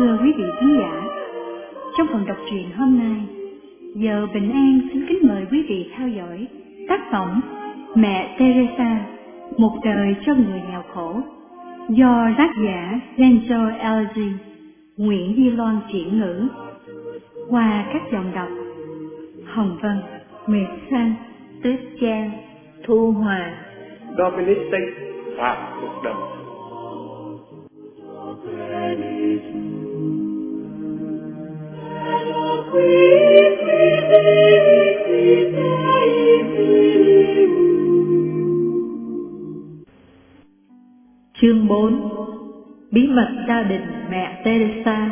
Thưa quý vị khán giả, trong phần đọc truyện hôm nay, giờ Bình An xin kính mời quý vị theo dõi tác phẩm Mẹ Teresa, một đời cho người nghèo khổ, do tác giả Renzo Elzy, Nguyễn Di Loan chuyển ngữ, qua các dòng đọc Hồng Vân, Nguyệt Sang, Tuyết Trang, Thu Hòa, Dominic Tây, Phạm Phục Đồng. Chương 4. Bí mật gia đình mẹ Teresa.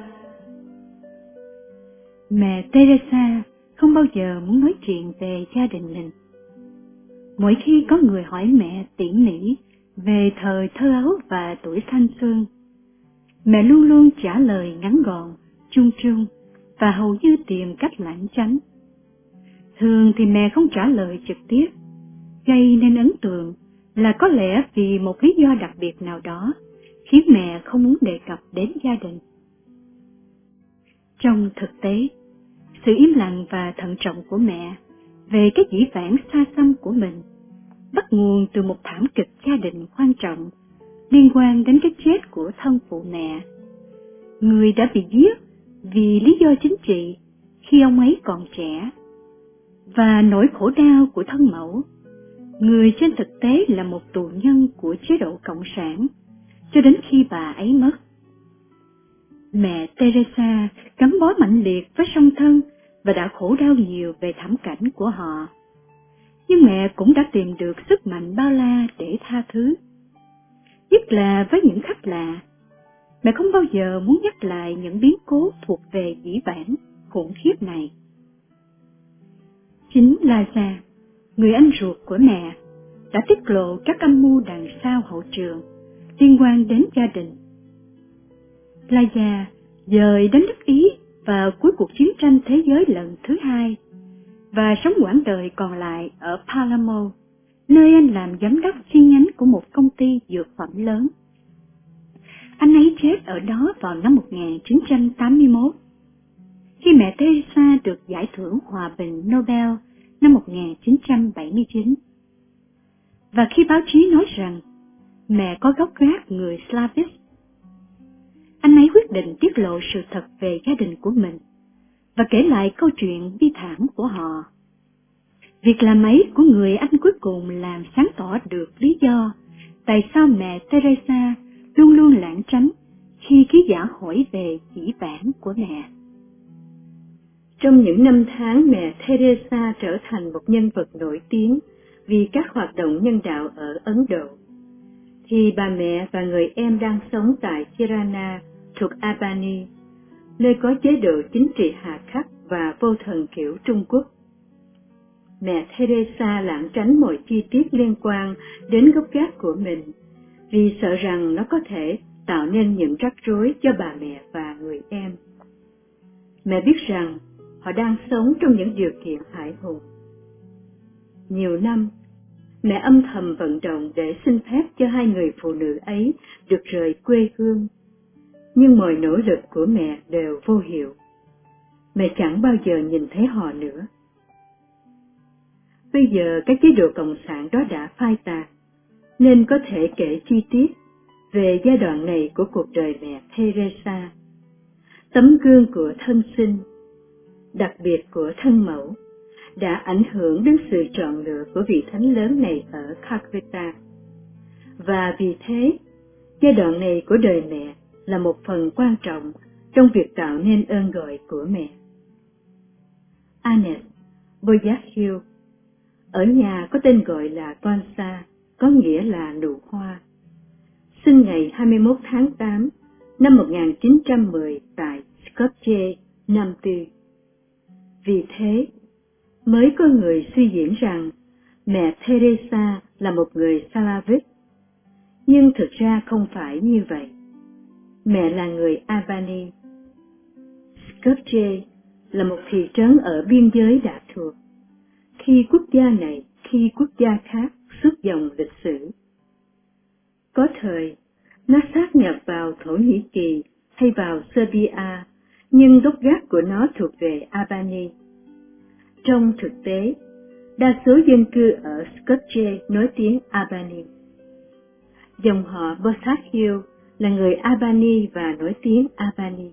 Mẹ Teresa không bao giờ muốn nói chuyện về gia đình mình. Mỗi khi có người hỏi mẹ tỉ mỉ về thời thơ ấu và tuổi thanh xuân, mẹ luôn luôn trả lời ngắn gọn, chung chung và hầu như tìm cách lảng tránh. Thường thì mẹ không trả lời trực tiếp, gây nên ấn tượng là có lẽ vì một lý do đặc biệt nào đó khiến mẹ không muốn đề cập đến gia đình. Trong thực tế, sự im lặng và thận trọng của mẹ về cái dĩ vãng xa xăm của mình bắt nguồn từ một thảm kịch gia đình quan trọng liên quan đến cái chết của thân phụ mẹ, người đã bị giết vì lý do chính trị khi ông ấy còn trẻ, và nỗi khổ đau của thân mẫu, người trên thực tế là một tù nhân của chế độ cộng sản cho đến khi bà ấy mất. Mẹ Teresa gắn bó mãnh liệt với song thân và đã khổ đau nhiều về thảm cảnh của họ. Nhưng mẹ cũng đã tìm được sức mạnh bao la để tha thứ. Nhất là với những khách lạ, mẹ không bao giờ muốn nhắc lại những biến cố thuộc về dĩ vãng khủng khiếp này. Chính Liza, người anh ruột của mẹ, đã tiết lộ các âm mưu đằng sau hậu trường liên quan đến gia đình. Liza dời đến nước Ý vào cuối cuộc chiến tranh thế giới lần thứ hai và sống quãng đời còn lại ở Palermo, nơi anh làm giám đốc chi nhánh của một công ty dược phẩm lớn. Anh ấy chết ở đó vào năm 1981, khi mẹ Teresa được giải thưởng Hòa bình Nobel năm 1979. Và khi báo chí nói rằng mẹ có gốc gác người Slavic, anh ấy quyết định tiết lộ sự thật về gia đình của mình và kể lại câu chuyện bi thảm của họ. Việc làm ấy của người anh cuối cùng làm sáng tỏ được lý do tại sao mẹ Teresa luôn luôn lảng tránh khi ký giả hỏi về dĩ vãng của mẹ. Trong những năm tháng mẹ Teresa trở thành một nhân vật nổi tiếng vì các hoạt động nhân đạo ở Ấn Độ, thì bà mẹ và người em đang sống tại Tirana thuộc Albany, nơi có chế độ chính trị hà khắc và vô thần kiểu Trung Quốc. Mẹ Teresa lảng tránh mọi chi tiết liên quan đến gốc gác của mình vì sợ rằng nó có thể tạo nên những rắc rối cho bà mẹ và người em. Mẹ biết rằng họ đang sống trong những điều kiện hãi hùng. Nhiều năm, mẹ âm thầm vận động để xin phép cho hai người phụ nữ ấy được rời quê hương, nhưng mọi nỗ lực của mẹ đều vô hiệu. Mẹ chẳng bao giờ nhìn thấy họ nữa. Bây giờ cái chế độ cộng sản đó đã phai tàn, nên có thể kể chi tiết về giai đoạn này của cuộc đời mẹ Teresa, tấm gương của thân sinh, đặc biệt của thân mẫu, đã ảnh hưởng đến sự chọn lựa của vị thánh lớn này ở Calcutta. Và vì thế, giai đoạn này của đời mẹ là một phần quan trọng trong việc tạo nên ơn gọi của mẹ. Agnes Boyahill, ở nhà có tên gọi là Consa, có nghĩa là nụ hoa, sinh ngày 21 tháng 8 năm 1910 tại Skopje, Nam Tư. Vì thế, mới có người suy diễn rằng mẹ Teresa là một người Slavic, nhưng thực ra không phải như vậy. Mẹ là người Albany. Skopje là một thị trấn ở biên giới đã thuộc, khi quốc gia này, khi quốc gia khác suốt dòng lịch sử. Có thời, nó sát nhập vào Thổ Nhĩ Kỳ hay vào Serbia, nhưng gốc gác của nó thuộc về Albania. Trong thực tế, đa số dân cư ở Skopje nói tiếng Albania. Dòng họ Bosakhiu là người Albania và nói tiếng Albania.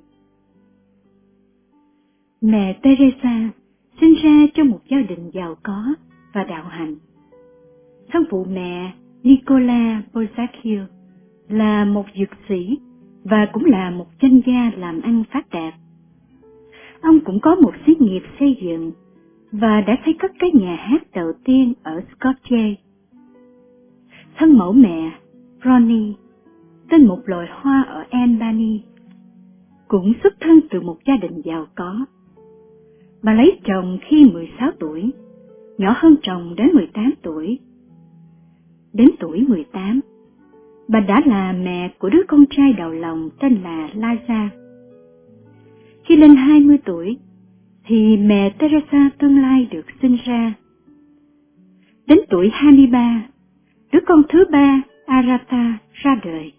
Mẹ Teresa sinh ra trong một gia đình giàu có và đạo hạnh. Thân phụ mẹ Nicola Bosakhiu là một dược sĩ và cũng là một doanh gia làm ăn phát đạt. Ông cũng có một xí nghiệp xây dựng và đã xây cất cái nhà hát đầu tiên ở Skopje. Thân mẫu mẹ Roni, tên một loài hoa ở Albania, cũng xuất thân từ một gia đình giàu có. Bà lấy chồng khi 16 tuổi, nhỏ hơn chồng đến 18 tuổi. Đến tuổi 18, bà đã là mẹ của đứa con trai đầu lòng tên là Liza. Khi lên 20 tuổi, thì mẹ Teresa tương lai được sinh ra. Đến tuổi 23, đứa con thứ ba Arata ra đời.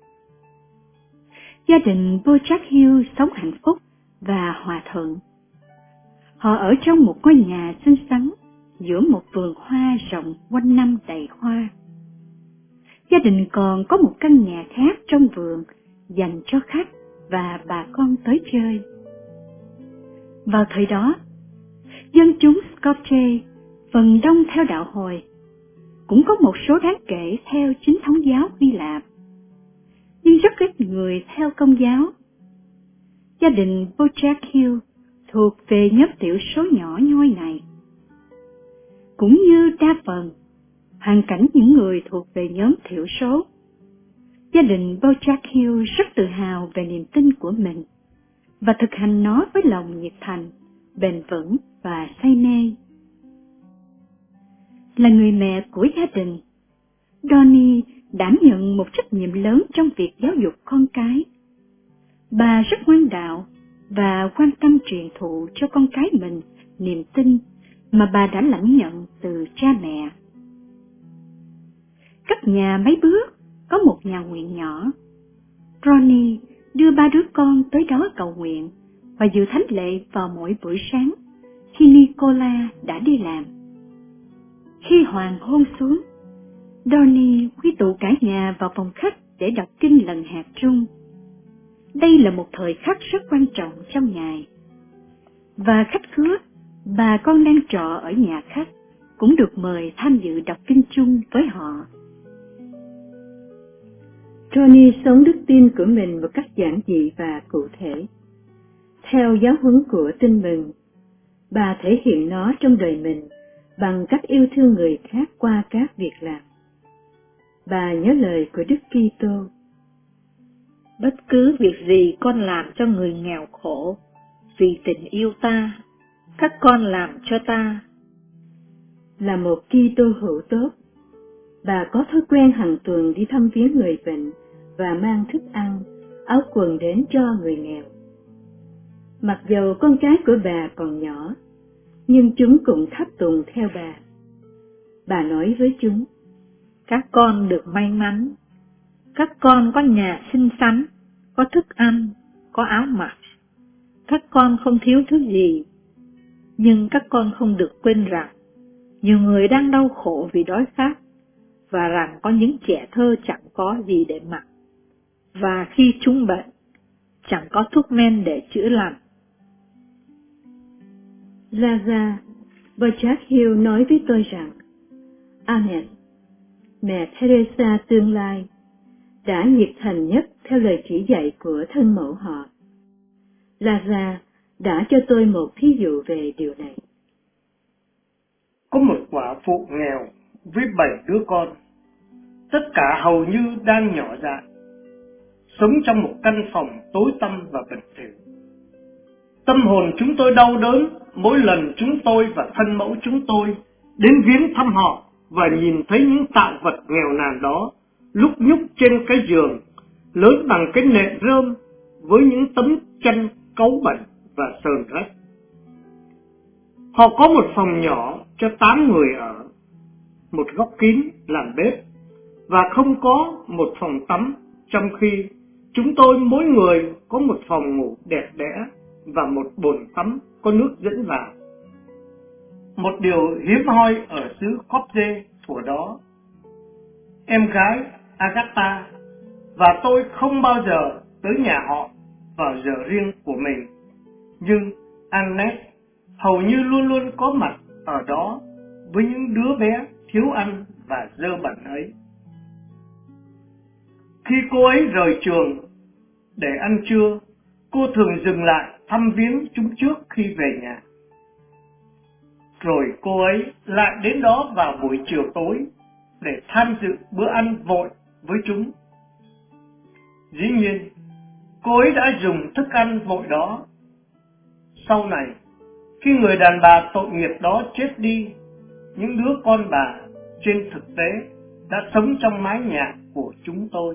Gia đình Bosakhiu sống hạnh phúc và hòa thuận. Họ ở trong một ngôi nhà xinh xắn giữa một vườn hoa rộng quanh năm đầy hoa. Gia đình còn có một căn nhà khác trong vườn dành cho khách và bà con tới chơi. Vào thời đó, dân chúng Skopje phần đông theo đạo Hồi, cũng có một số đáng kể theo chính thống giáo Hy Lạp, nhưng rất ít người theo Công giáo. Gia đình Bosakhiu thuộc về nhóm thiểu số nhỏ nhoi này. Cũng như đa phần, hoàn cảnh những người thuộc về nhóm thiểu số, gia đình Bosakhiu rất tự hào về niềm tin của mình và thực hành nó với lòng nhiệt thành, bền vững và say mê. Là người mẹ của gia đình, Doni đảm nhận một trách nhiệm lớn trong việc giáo dục con cái. Bà rất ngoan đạo và quan tâm truyền thụ cho con cái mình niềm tin mà bà đã lãnh nhận từ cha mẹ. Cách nhà mấy bước có một nhà nguyện nhỏ. Ronnie đưa 3 đứa con tới đó cầu nguyện và dự thánh lễ vào mỗi buổi sáng khi Nicola đã đi làm. Khi hoàng hôn xuống, Donnie quy tụ cả nhà vào phòng khách để đọc kinh lần hạt trung. Đây là một thời khắc rất quan trọng trong ngày. Và khách khứa, bà con đang trọ ở nhà khách, cũng được mời tham dự đọc kinh chung với họ. Tony sống đức tin của mình một cách giản dị và cụ thể. Theo giáo huấn của Tin Mừng, bà thể hiện nó trong đời mình bằng cách yêu thương người khác qua các việc làm. Bà nhớ lời của Đức Kitô: bất cứ việc gì con làm cho người nghèo khổ, vì tình yêu ta, các con làm cho ta. Là một Kitô hữu tốt, bà có thói quen hàng tuần đi thăm viếng người bệnh và mang thức ăn, áo quần đến cho người nghèo. Mặc dầu con cái của bà còn nhỏ, nhưng chúng cũng tháp tùng theo bà. Bà nói với chúng: các con được may mắn, các con có nhà xinh xắn, có thức ăn, có áo mặc. Các con không thiếu thứ gì, nhưng các con không được quên rằng nhiều người đang đau khổ vì đói khát, và rằng có những trẻ thơ chẳng có gì để mặc, và khi chúng bệnh, chẳng có thuốc men để chữa lành. Laza Bosakhiu nói với tôi rằng Agnes, mẹ Teresa tương lai, đã nhiệt thành nhất theo lời chỉ dạy của thân mẫu họ. Laza đã cho tôi một thí dụ về điều này. Có một quả phụ nghèo với 7 đứa con, tất cả hầu như đang nhỏ dại, sống trong một căn phòng tối tăm và bẩn thỉu. Tâm hồn chúng tôi đau đớn mỗi lần chúng tôi và thân mẫu chúng tôi đến viếng thăm họ và nhìn thấy những tạo vật nghèo nàn đó lúc nhúc trên cái giường lớn bằng cái nệm rơm với những tấm chân cáu bẩn và sờn rách. Họ có một phòng nhỏ cho 8 người ở, một góc kín làm bếp, và không có một phòng tắm, trong khi Chúng tôi mỗi người có một phòng ngủ đẹp đẽ và một bồn tắm có nước dẫn vào. Một điều hiếm hoi ở xứ Skopje thuở đó, em gái Agatha và tôi không bao giờ tới nhà họ vào giờ riêng của mình, nhưng Annette hầu như luôn luôn có mặt ở đó với những đứa bé thiếu ăn và dơ bẩn ấy. Khi cô ấy rời trường để ăn trưa, cô thường dừng lại thăm viếng chúng trước khi về nhà. Rồi cô ấy lại đến đó vào buổi chiều tối để tham dự bữa ăn vội với chúng. Dĩ nhiên, cô ấy đã dùng thức ăn vội đó. Sau này, khi người đàn bà tội nghiệp đó chết đi, những đứa con bà trên thực tế đã sống trong mái nhà của chúng tôi.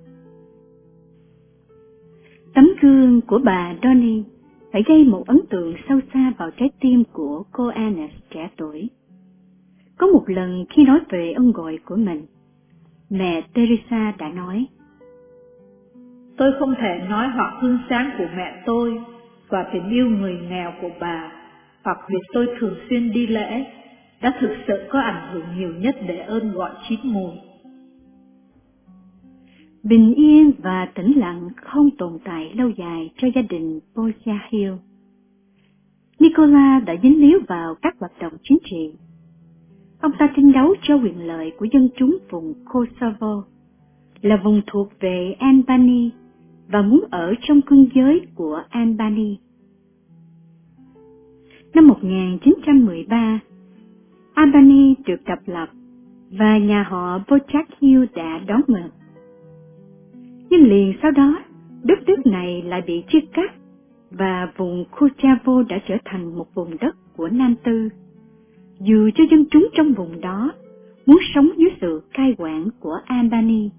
Tấm gương của bà Donnie phải gây một ấn tượng sâu xa vào trái tim của cô Agnes trẻ tuổi. Có một lần khi nói về ông gọi của mình, mẹ Teresa đã nói: Tôi không thể nói hoặc hương sáng của mẹ tôi và tình yêu người nghèo của bà, hoặc việc tôi thường xuyên đi lễ, đã thực sự có ảnh hưởng nhiều nhất để ơn gọi chín mùi. Bình yên và tĩnh lặng không tồn tại lâu dài cho gia đình Bojahill. Nicola đã dính líu vào các hoạt động chính trị. Ông ta tranh đấu cho quyền lợi của dân chúng vùng Kosovo, là vùng thuộc về Albania, và muốn ở trong khuôn giới của Albania. Năm 1913, Albania được độc lập và nhà họ Bojahill đã đón mừng. Nhưng liền sau đó, đất nước này lại bị chia cắt và vùng Kosovo đã trở thành một vùng đất của Nam Tư, dù cho dân chúng trong vùng đó muốn sống dưới sự cai quản của Albania.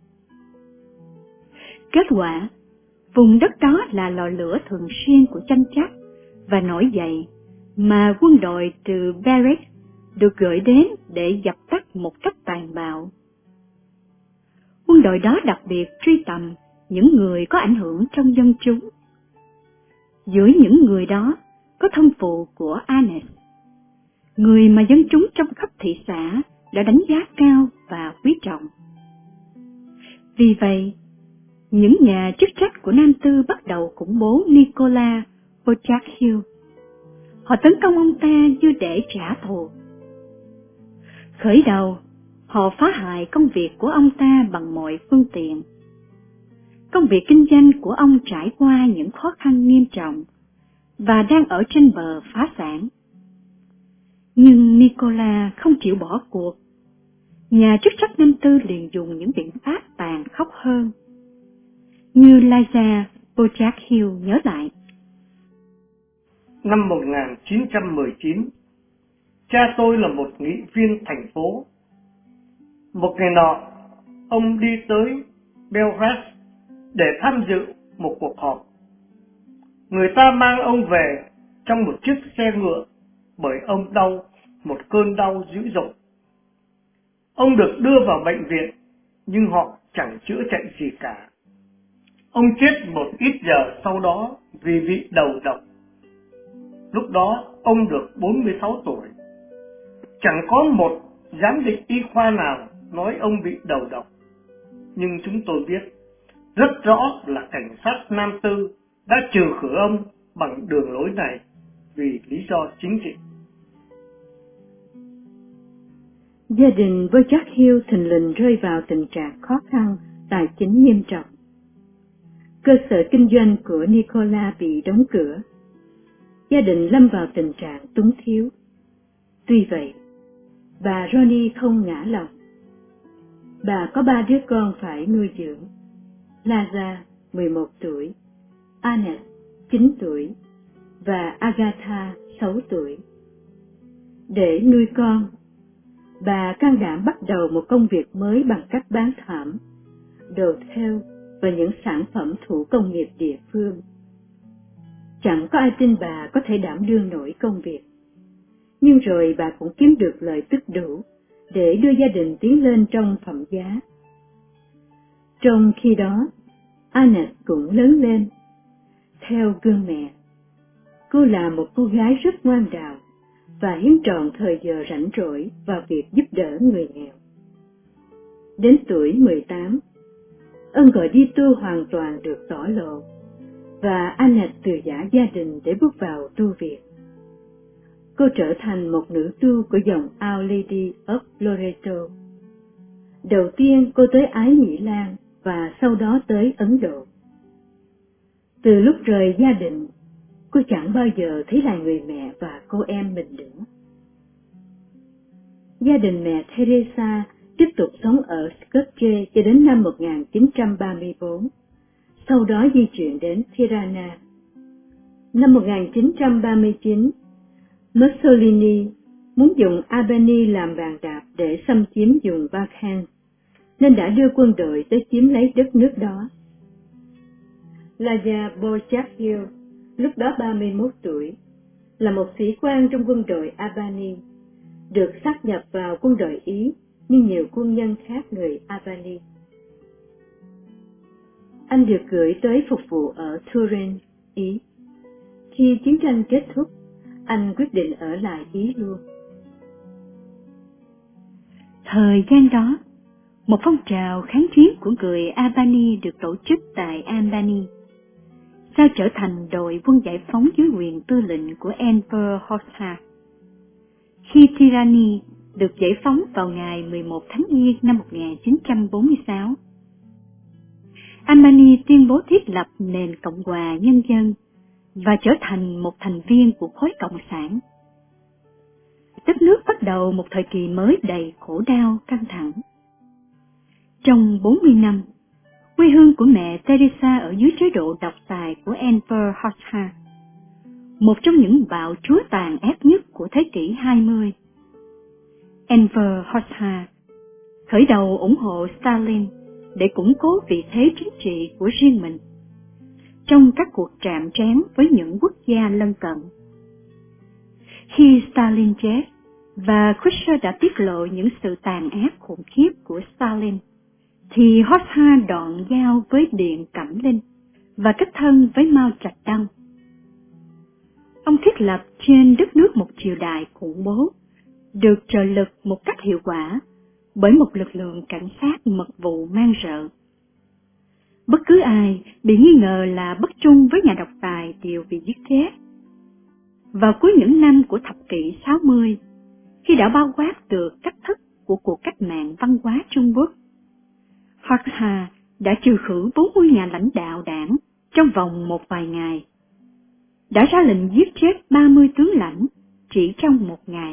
Kết quả, vùng đất đó là lò lửa thường xuyên của tranh chấp và nổi dậy mà quân đội từ Berek được gửi đến để dập tắt một cách tàn bạo. Quân đội đó đặc biệt truy tầm những người có ảnh hưởng trong dân chúng. Giữa những người đó có thân phụ của Agnes, người mà dân chúng trong khắp thị xã đã đánh giá cao và quý trọng. Vì vậy, những nhà chức trách của Nam Tư bắt đầu khủng bố Nicola Bojahill. Họ tấn công ông ta như để trả thù. Khởi đầu, họ phá hại công việc của ông ta bằng mọi phương tiện. Công việc kinh doanh của ông trải qua những khó khăn nghiêm trọng và đang ở trên bờ phá sản. Nhưng Nicola không chịu bỏ cuộc. Nhà chức trách Nam Tư liền dùng những biện pháp tàn khốc hơn. Như Liza Bojahill nhớ lại. Năm 1919, cha tôi là một nghị viên thành phố. Một ngày nọ, ông đi tới Belgrade để tham dự một cuộc họp. Người ta mang ông về trong một chiếc xe ngựa bởi ông đau một cơn đau dữ dội. Ông được đưa vào bệnh viện, nhưng họ chẳng chữa chạy gì cả. Ông chết một ít giờ sau đó vì bị đầu độc. Lúc đó ông được 46 tuổi. Chẳng có một giám định y khoa nào nói ông bị đầu độc. Nhưng chúng tôi biết rất rõ là cảnh sát Nam Tư đã trừ khử ông bằng đường lối này vì lý do chính trị. Gia đình Bojahill thình lình rơi vào tình trạng khó khăn tài chính nghiêm trọng. Cơ sở kinh doanh của Nicola bị đóng cửa. Gia đình lâm vào tình trạng túng thiếu. Tuy vậy, bà Ronnie không ngã lòng. Bà có 3 đứa con phải nuôi dưỡng. Laza, 11 tuổi, Agnes, 9 tuổi, và Agatha, 6 tuổi. Để nuôi con, bà can đảm bắt đầu một công việc mới bằng cách bán thảm, đồ thêu và những sản phẩm thủ công nghiệp địa phương. Chẳng có ai tin bà có thể đảm đương nổi công việc. Nhưng rồi bà cũng kiếm được lợi tức đủ để đưa gia đình tiến lên trong phẩm giá. Trong khi đó, Annette cũng lớn lên. Theo gương mẹ, cô là một cô gái rất ngoan đạo và hiến trọn thời giờ rảnh rỗi vào việc giúp đỡ người nghèo. Đến tuổi 18, ơn gọi đi tu hoàn toàn được tỏ lộ, và Annette từ giã gia đình để bước vào tu viện. Cô trở thành một nữ tu của dòng Our Lady of Loreto. Đầu tiên cô tới Ái Nhĩ Lan và sau đó tới Ấn Độ. Từ lúc rời gia đình, cô chẳng bao giờ thấy lại người mẹ và cô em mình nữa. Gia đình mẹ Teresa tiếp tục sống ở Skopje cho đến năm 1934, sau đó di chuyển đến Tirana. Năm 1939, Mussolini muốn dùng Albany làm bàn đạp để xâm chiếm vùng Balkan, nên đã đưa quân đội tới chiếm lấy đất nước đó. Laja Bojacchio, lúc đó 31 tuổi, là một sĩ quan trong quân đội Albany, được sát nhập vào quân đội Ý như nhiều quân nhân khác người Albany. Anh được gửi tới phục vụ ở Turin, Ý. Khi chiến tranh kết thúc, anh quyết định ở lại Ý luôn. Thời gian đó, một phong trào kháng chiến của người Albany được tổ chức tại Albany, sau trở thành đội quân giải phóng dưới quyền tư lệnh của Enver Hoxha. Khi Tirani được giải phóng vào ngày 11 tháng Giêng năm 1946, Albany tuyên bố thiết lập nền Cộng hòa Nhân dân và trở thành một thành viên của khối Cộng sản. Đất nước bắt đầu một thời kỳ mới đầy khổ đau, căng thẳng. Trong 40 năm, quê hương của mẹ Teresa ở dưới chế độ độc tài của Enver Hoxha, một trong những bạo chúa tàn ác nhất của thế kỷ 20. Enver Hoxha khởi đầu ủng hộ Stalin để củng cố vị thế chính trị của riêng mình trong các cuộc chạm trán với những quốc gia lân cận. Khi Stalin chết và Khrushchev đã tiết lộ những sự tàn ác khủng khiếp của Stalin, thì Hoxha đoạn giao với Điện Cẩm Linh và kết thân với Mao Trạch Đông. Ông thiết lập trên đất nước một triều đại khủng bố, được trợ lực một cách hiệu quả bởi một lực lượng cảnh sát mật vụ man rợ. Bất cứ ai bị nghi ngờ là bất trung với nhà độc tài đều bị giết chết. Vào cuối những năm của thập kỷ 60, khi đã bao quát được cách thức của cuộc cách mạng văn hóa Trung Quốc, Hoxha đã trừ khử 40 nhà lãnh đạo đảng trong vòng một vài ngày, đã ra lệnh giết chết 30 tướng lãnh chỉ trong một ngày.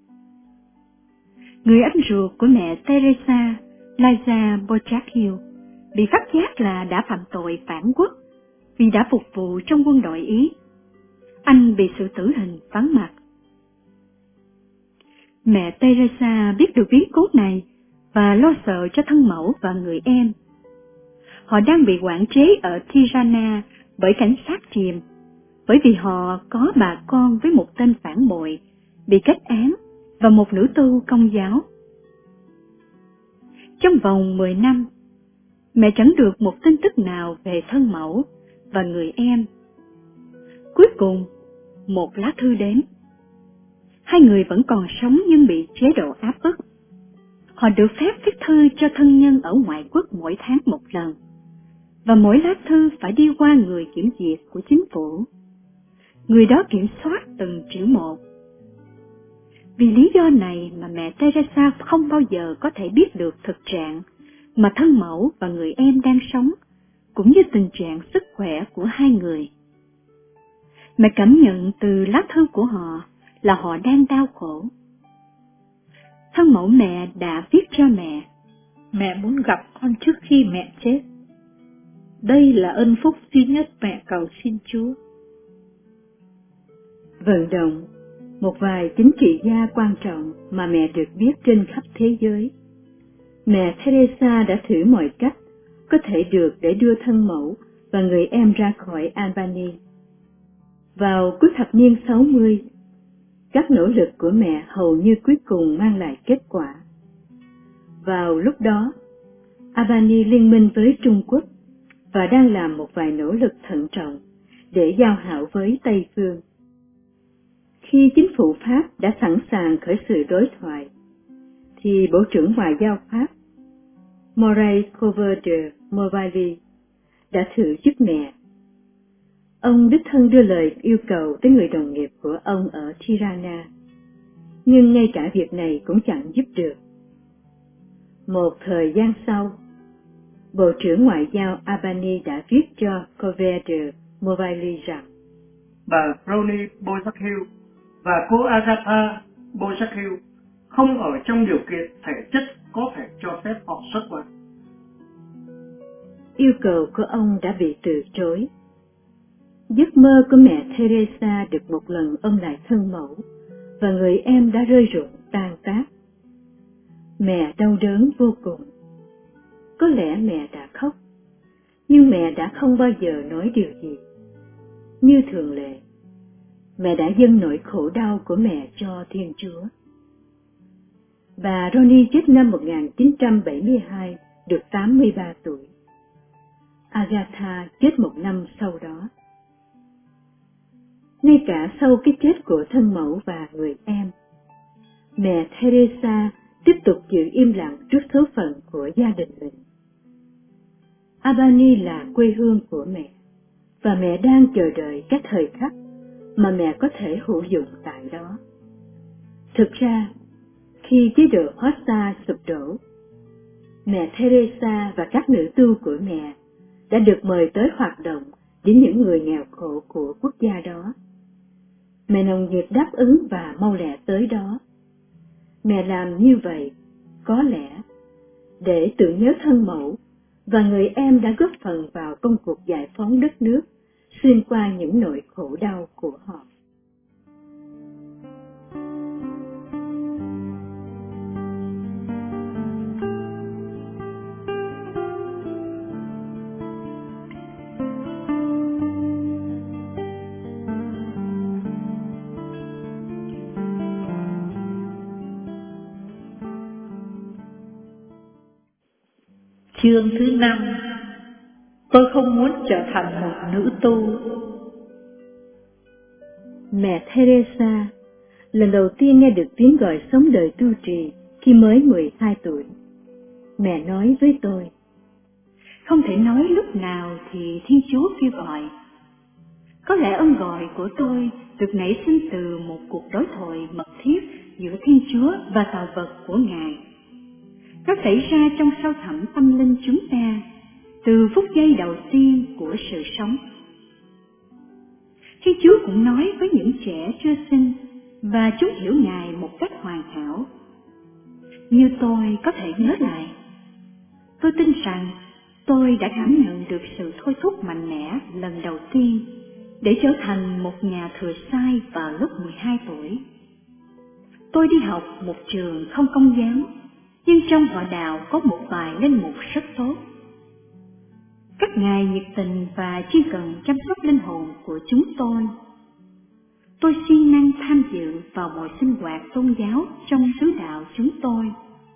Người anh ruột của mẹ Teresa, Laja Bojacchio, bị phát giác là đã phạm tội phản quốc vì đã phục vụ trong quân đội Ý. Anh bị xử tử hình vắng mặt. Mẹ Teresa biết được biến cố này và lo sợ cho thân mẫu và người em. Họ đang bị quản chế ở Tirana bởi cảnh sát Chìm, bởi vì họ có bà con với một tên phản bội bị kết án và một nữ tu Công giáo. Trong vòng 10 năm, mẹ chẳng được một tin tức nào về thân mẫu và người em. Cuối cùng, một lá thư đến. Hai người vẫn còn sống nhưng bị chế độ áp bức. Họ được phép viết thư cho thân nhân ở ngoại quốc mỗi tháng một lần, và mỗi lá thư phải đi qua người kiểm duyệt của chính phủ. Người đó kiểm soát từng chữ một. Vì lý do này mà mẹ Teresa không bao giờ có thể biết được thực trạng mà thân mẫu và người em đang sống, cũng như tình trạng sức khỏe của hai người. Mẹ cảm nhận từ lá thư của họ là họ đang đau khổ. Thân mẫu mẹ đã viết cho mẹ muốn gặp con trước khi mẹ chết. Đây là ân phúc duy nhất mẹ cầu xin Chúa. Vận động, một vài chính trị gia quan trọng mà mẹ được biết trên khắp thế giới. Mẹ Teresa đã thử mọi cách có thể được để đưa thân mẫu và người em ra khỏi Albany. Vào cuối thập niên 60, các nỗ lực của mẹ hầu như cuối cùng mang lại kết quả. Vào lúc đó, Albany liên minh với Trung Quốc, và đang làm một vài nỗ lực thận trọng để giao hảo với Tây Phương. Khi chính phủ Pháp đã sẵn sàng khởi sự đối thoại, thì Bộ trưởng Ngoại giao Pháp Maurice Cover de Morvilly đã thử giúp mẹ. Ông đích thân đưa lời yêu cầu tới người đồng nghiệp của ông ở Tirana, nhưng ngay cả việc này cũng chẳng giúp được. Một thời gian sau, Bộ trưởng Ngoại giao Albany đã viết cho Cover de Morvilly rằng bà Brownie Bojackill và cô Agatha Bojackill không ở trong điều kiện thể chất có thể cho phép họ xuất ngoại. Yêu cầu của ông đã bị từ chối. Giấc mơ của mẹ Teresa được một lần ôm lại thân mẫu, và người em đã rơi rụng tan tác. Mẹ đau đớn vô cùng. Có lẽ mẹ đã khóc, nhưng mẹ đã không bao giờ nói điều gì. Như thường lệ, mẹ đã dâng nỗi khổ đau của mẹ cho Thiên Chúa. Bà Ronnie chết năm 1972, được 83 tuổi. Agatha chết một năm sau đó. Ngay cả sau cái chết của thân mẫu và người em, mẹ Teresa tiếp tục giữ im lặng trước số phận của gia đình mình. Albany là quê hương của mẹ, và mẹ đang chờ đợi các thời khắc mà mẹ có thể hữu dụng tại đó. Thực ra, khi chế độ Hossa sụp đổ, mẹ Teresa và các nữ tu của mẹ đã được mời tới hoạt động với những người nghèo khổ của quốc gia đó. Mẹ nồng nhiệt đáp ứng và mau lẹ tới đó. Mẹ làm như vậy, có lẽ, để tưởng nhớ thân mẫu và người em đã góp phần vào công cuộc giải phóng đất nước xuyên qua những nỗi khổ đau của họ. Chương thứ 5. Tôi không muốn trở thành một nữ tu. Mẹ Teresa lần đầu tiên nghe được tiếng gọi sống đời tu trì khi mới 12 tuổi. Mẹ nói với tôi, không thể nói lúc nào thì Thiên Chúa kêu gọi. Có lẽ ơn gọi của tôi được nảy sinh từ một cuộc đối thoại mật thiết giữa Thiên Chúa và tạo vật của Ngài. Nó xảy ra trong sâu thẳm tâm linh chúng ta, từ phút giây đầu tiên của sự sống. Thiên Chúa cũng nói với những trẻ chưa sinh, và chúng hiểu Ngài một cách hoàn hảo. Như tôi có thể nhớ lại, tôi tin rằng tôi đã cảm nhận được sự thôi thúc mạnh mẽ lần đầu tiên để trở thành một nhà thừa sai vào lúc 12 tuổi. Tôi đi học một trường không công giáo, nhưng trong họ đạo có một vài linh mục rất tốt. Các ngài nhiệt tình và chuyên cần chăm sóc linh hồn của chúng tôi. Tôi siêng năng tham dự vào mọi sinh hoạt tôn giáo trong xứ đạo chúng tôi.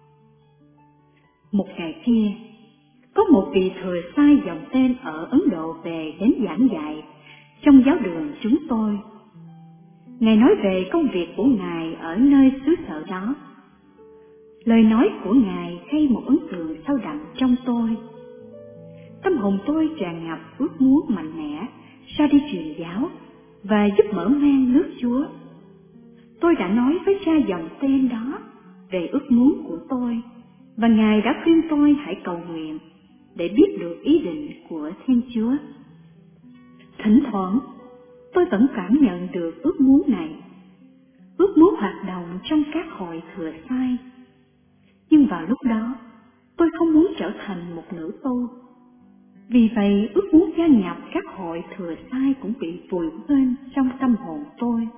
Một ngày kia, có một vị thừa sai dòng tên ở Ấn Độ về đến giảng dạy trong giáo đường chúng tôi. Ngài nói về công việc của Ngài ở nơi xứ sở đó. Lời nói của Ngài gây một ấn tượng sâu đậm trong tôi. Tâm hồn tôi tràn ngập ước muốn mạnh mẽ ra đi truyền giáo và giúp mở mang nước Chúa. Tôi đã nói với cha dòng tên đó về ước muốn của tôi, và Ngài đã khuyên tôi hãy cầu nguyện để biết được ý định của Thiên Chúa. Thỉnh thoảng, tôi vẫn cảm nhận được ước muốn này, ước muốn hoạt động trong các hội thừa sai. Nhưng vào lúc đó, tôi không muốn trở thành một nữ tu. Vì vậy, ước muốn gia nhập các hội thừa sai cũng bị vùi quên trong tâm hồn tôi.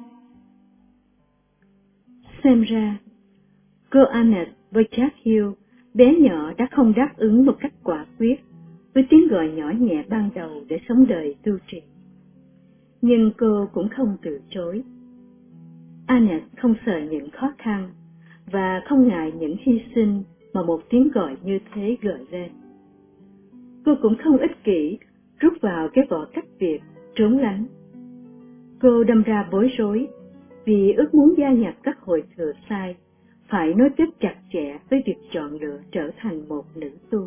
Xem ra, cô Annette Bojackill, bé nhỏ đã không đáp ứng một cách quả quyết với tiếng gọi nhỏ nhẹ ban đầu để sống đời tu trì. Nhưng cô cũng không từ chối. Annette không sợ những khó khăn và không ngại những hy sinh mà một tiếng gọi như thế gợi lên. Cô cũng không ích kỷ rút vào cái vỏ cách biệt, trốn lánh. Cô đâm ra bối rối vì ước muốn gia nhập các hội thừa sai phải nối kết chặt chẽ với việc chọn lựa trở thành một nữ tu.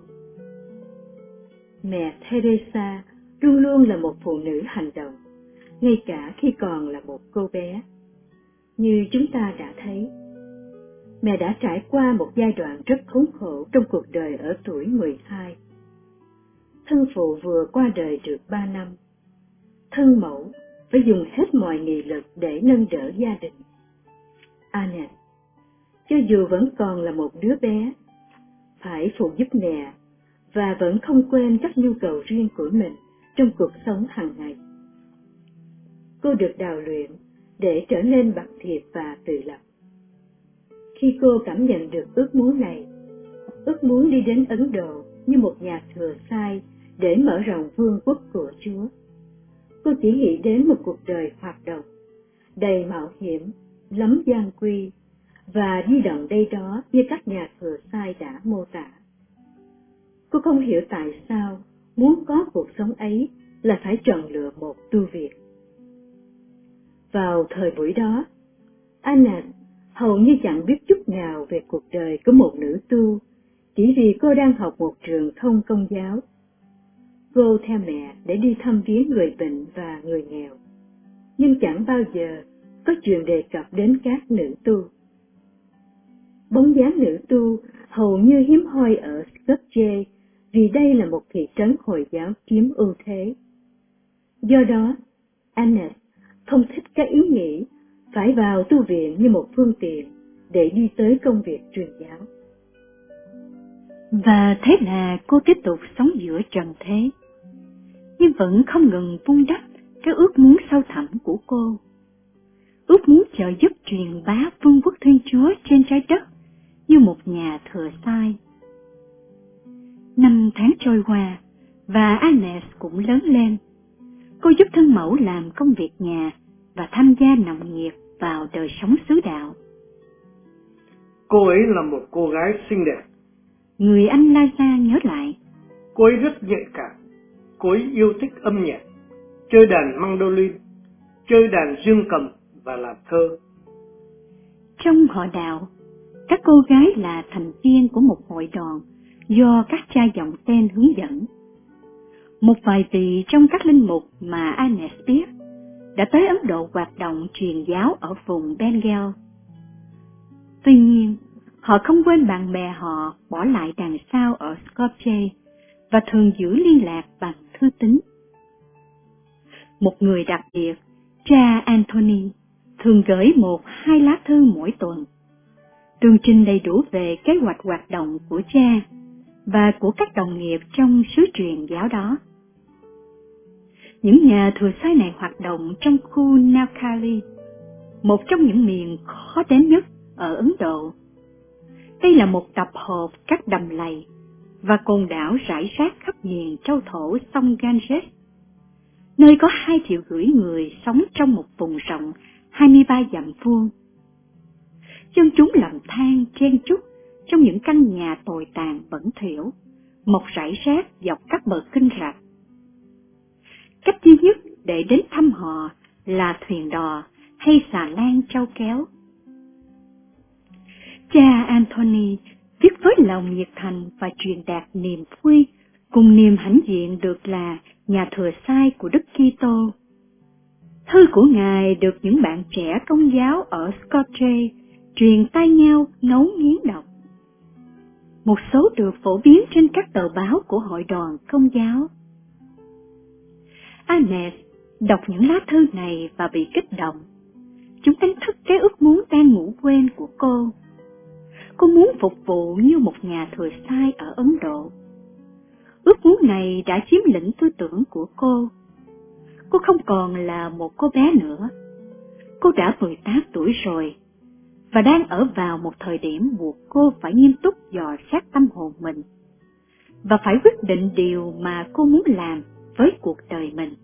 Mẹ Teresa luôn luôn là một phụ nữ hành động, ngay cả khi còn là một cô bé. Như chúng ta đã thấy, mẹ đã trải qua một giai đoạn rất khốn khổ trong cuộc đời ở tuổi 12. Thân phụ vừa qua đời được 3 năm. Thân mẫu phải dùng hết mọi nghị lực để nâng đỡ gia đình. Annette, cho dù vẫn còn là một đứa bé, phải phụ giúp mẹ và vẫn không quên các nhu cầu riêng của mình trong cuộc sống hàng ngày. Cô được đào luyện để trở nên bậc thiệt và tự lập. Khi cô cảm nhận được ước muốn này, ước muốn đi đến Ấn Độ như một nhà thừa sai để mở rộng vương quốc của Chúa, cô chỉ nghĩ đến một cuộc đời hoạt động, đầy mạo hiểm, lắm gian nguy và di động đây đó như các nhà thừa sai đã mô tả. Cô không hiểu tại sao muốn có cuộc sống ấy là phải chọn lựa một tu viện. Vào thời buổi đó, Annette hầu như chẳng biết chút nào về cuộc đời của một nữ tu, chỉ vì cô đang học một trường không công giáo. Cô theo mẹ để đi thăm viếng người bệnh và người nghèo, nhưng chẳng bao giờ có chuyện đề cập đến các nữ tu. Bóng dáng nữ tu hầu như hiếm hoi ở Skopje vì đây là một thị trấn Hồi giáo chiếm ưu thế. Do đó, Annette không thích cái ý nghĩ phải vào tu viện như một phương tiện để đi tới công việc truyền giáo. Và thế là cô tiếp tục sống giữa trần thế, nhưng vẫn không ngừng vun đắp cái ước muốn sâu thẳm của cô. Ước muốn trợ giúp truyền bá vương quốc Thiên Chúa trên trái đất như một nhà thừa sai. Năm tháng trôi qua và Annette cũng lớn lên. Cô giúp thân mẫu làm công việc nhà và tham gia nồng nhiệt vào đời sống xứ đạo. Cô ấy là một cô gái xinh đẹp. Người anh Liza nhớ lại. Cô ấy rất nhạy cảm. Cô ấy yêu thích âm nhạc, chơi đàn mandolin, chơi đàn dương cầm và làm thơ. Trong họ đạo, các cô gái là thành viên của một hội đoàn do các cha dòng tên hướng dẫn. Một vài vị trong các linh mục mà Annette biết đã tới Ấn Độ hoạt động truyền giáo ở vùng Bengal. Tuy nhiên, họ không quên bạn bè họ bỏ lại đằng sau ở Skopje và thường giữ liên lạc bằng thư tín. Một người đặc biệt, cha Anthony, thường gửi 1-2 lá thư mỗi tuần, tường trình đầy đủ về kế hoạch hoạt động của cha và của các đồng nghiệp trong xứ truyền giáo đó. Những nhà thừa sai này hoạt động trong khu Navkali, một trong những miền khó đến nhất ở Ấn Độ. Đây là một tập hợp các đầm lầy và cồn đảo rải rác khắp miền châu thổ sông Ganges, nơi có 2,5 triệu người sống trong một vùng rộng 23 dặm vuông. Dân chúng lầm than chen chúc trong những căn nhà tồi tàn bẩn thỉu, mọc rải rác dọc các bờ kênh rạch. Cách duy nhất để đến thăm họ là thuyền đò hay xà lan trâu kéo. Cha Anthony viết với lòng nhiệt thành và truyền đạt niềm vui cùng niềm hãnh diện được là nhà thừa sai của Đức Kitô. Thư của Ngài được những bạn trẻ công giáo ở Skopje truyền tai nhau ngấu nghiến đọc. Một số được phổ biến trên các tờ báo của hội đoàn công giáo. Annette đọc những lá thư này và bị kích động. Chúng đánh thức cái ước muốn đang ngủ quên của cô. Cô muốn phục vụ như một nhà thừa sai ở Ấn Độ. Ước muốn này đã chiếm lĩnh tư tưởng của cô. Cô không còn là một cô bé nữa. Cô đã 18 tuổi rồi và đang ở vào một thời điểm buộc cô phải nghiêm túc dò xét tâm hồn mình và phải quyết định điều mà cô muốn làm với cuộc đời mình.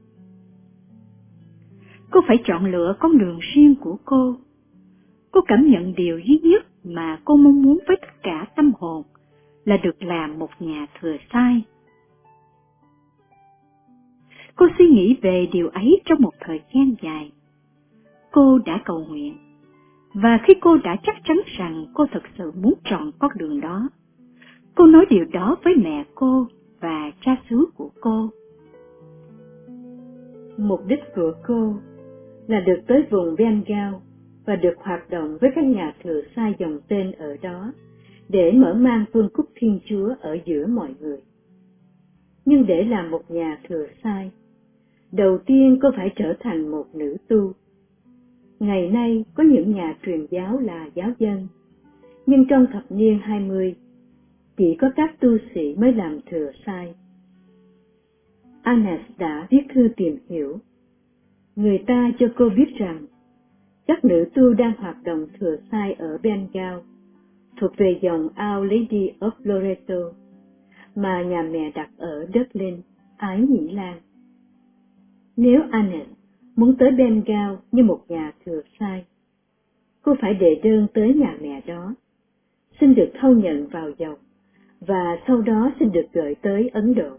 Cô phải chọn lựa con đường riêng của cô. Cô cảm nhận điều duy nhất mà cô mong muốn với tất cả tâm hồn là được làm một nhà thừa sai. Cô suy nghĩ về điều ấy trong một thời gian dài. Cô đã cầu nguyện, và khi cô đã chắc chắn rằng cô thực sự muốn chọn con đường đó, cô nói điều đó với mẹ cô và cha xứ của cô. Mục đích của cô là được tới vùng Bengal và được hoạt động với các nhà thừa sai dòng tên ở đó để mở mang vương quốc Thiên Chúa ở giữa mọi người. Nhưng để làm một nhà thừa sai, đầu tiên cô phải trở thành một nữ tu. Ngày nay có những nhà truyền giáo là giáo dân, nhưng trong thập niên 20, chỉ có các tu sĩ mới làm thừa sai. Agnes đã viết thư tìm hiểu. Người ta cho cô biết rằng các nữ tu đang hoạt động thừa sai ở Bengal thuộc về dòng Our Lady of Loreto mà nhà mẹ đặt ở Dublin, Ái Nhĩ Lan. Nếu Agnes muốn tới Bengal như một nhà thừa sai, cô phải đệ đơn tới nhà mẹ đó, xin được thâu nhận vào dòng và sau đó xin được gửi tới Ấn Độ.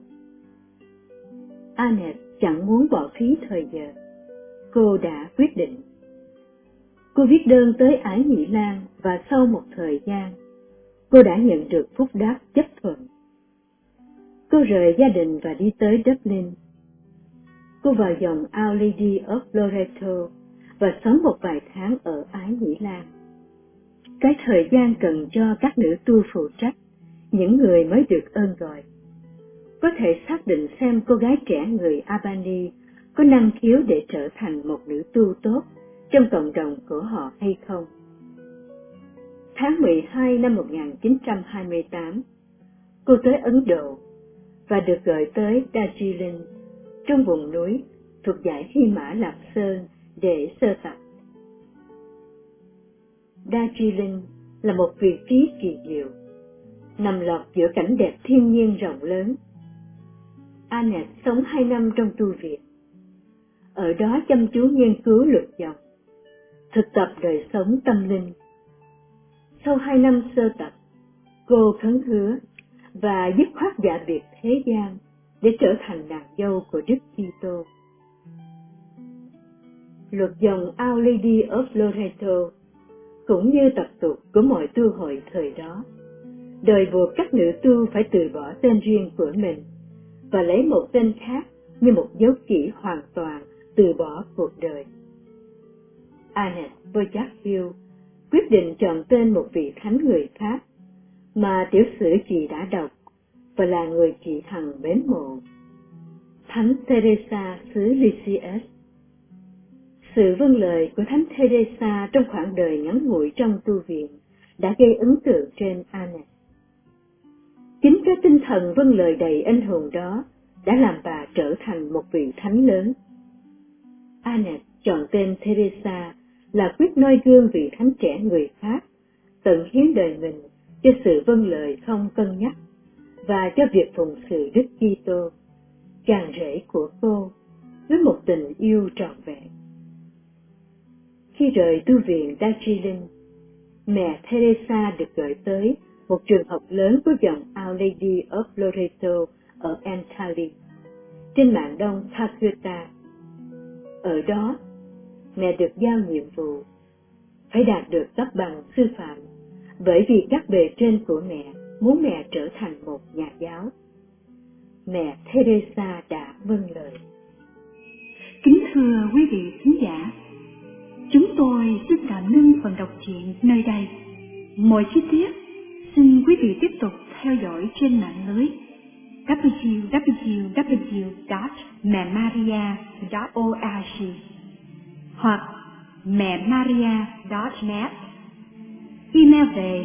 Agnes chẳng muốn bỏ phí thời giờ. Cô đã quyết định. Cô viết đơn tới Ái Nhĩ Lan và sau một thời gian, cô đã nhận được phúc đáp chấp thuận. Cô rời gia đình và đi tới Dublin. Cô vào dòng Our Lady of Loreto và sống một vài tháng ở Ái Nhĩ Lan. Cái thời gian cần cho các nữ tu phụ trách, những người mới được ơn gọi, có thể xác định xem cô gái trẻ người Albany có năng khiếu để trở thành một nữ tu tốt trong cộng đồng của họ hay không. Tháng 12 năm 1928, cô tới Ấn Độ và được gửi tới Darjeeling, trong vùng núi thuộc dãy Hy Mã Lạp Sơn để sơ tập. Darjeeling là một vị trí kỳ diệu, nằm lọt giữa cảnh đẹp thiên nhiên rộng lớn. Agnes sống 2 năm trong tu viện. Ở đó chăm chú nghiên cứu luật dòng, thực tập đời sống tâm linh. Sau 2 năm sơ tập, cô khấn hứa và dứt khoát dạ biệt thế gian để trở thành nàng dâu của Đức Kitô. Luật dòng Our Lady of Loreto cũng như tập tục của mọi tu hội thời đó, đòi buộc các nữ tu phải từ bỏ tên riêng của mình và lấy một tên khác như một dấu chỉ hoàn toàn từ bỏ cuộc đời. Agnes Bojack quyết định chọn tên một vị thánh người Pháp mà tiểu sử chị đã đọc và là người chị hằng mến mộ, Thánh Teresa xứ Lisieux. Sự vâng lời của Thánh Teresa trong khoảng đời ngắn ngủi trong tu viện đã gây ấn tượng trên Agnes. Chính cái tinh thần vâng lời đầy anh hùng đó đã làm bà trở thành một vị thánh lớn. Agnes chọn tên Teresa là quyết noi gương vị thánh trẻ người Pháp, tận hiến đời mình cho sự vâng lời không cân nhắc và cho việc phụng sự Đức Kitô, tràn rễ của cô với một tình yêu trọn vẹn. Khi rời tu viện Darjeeling, mẹ Teresa được gửi tới một trường học lớn của dòng Our Lady of Loreto ở Antali, trên mạn đông Calcutta. Ở đó, mẹ được giao nhiệm vụ phải đạt được cấp bằng sư phạm, bởi vì các bề trên của mẹ muốn mẹ trở thành một nhà giáo. Mẹ Teresa đã vâng lời. Kính thưa quý vị khán giả, chúng tôi xin tạm ngưng phần đọc truyện nơi đây. Mọi chi tiết xin quý vị tiếp tục theo dõi trên mạng lưới www.memaria.org hoặc memaria.net. Email về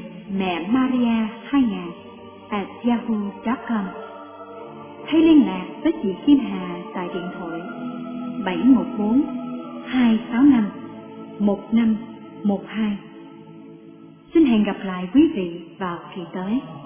memaria2000@yahoo.com. Hay liên lạc với chị Kim Hà tại điện thoại 714-265-1512. Xin hẹn gặp lại quý vị vào kỳ tới.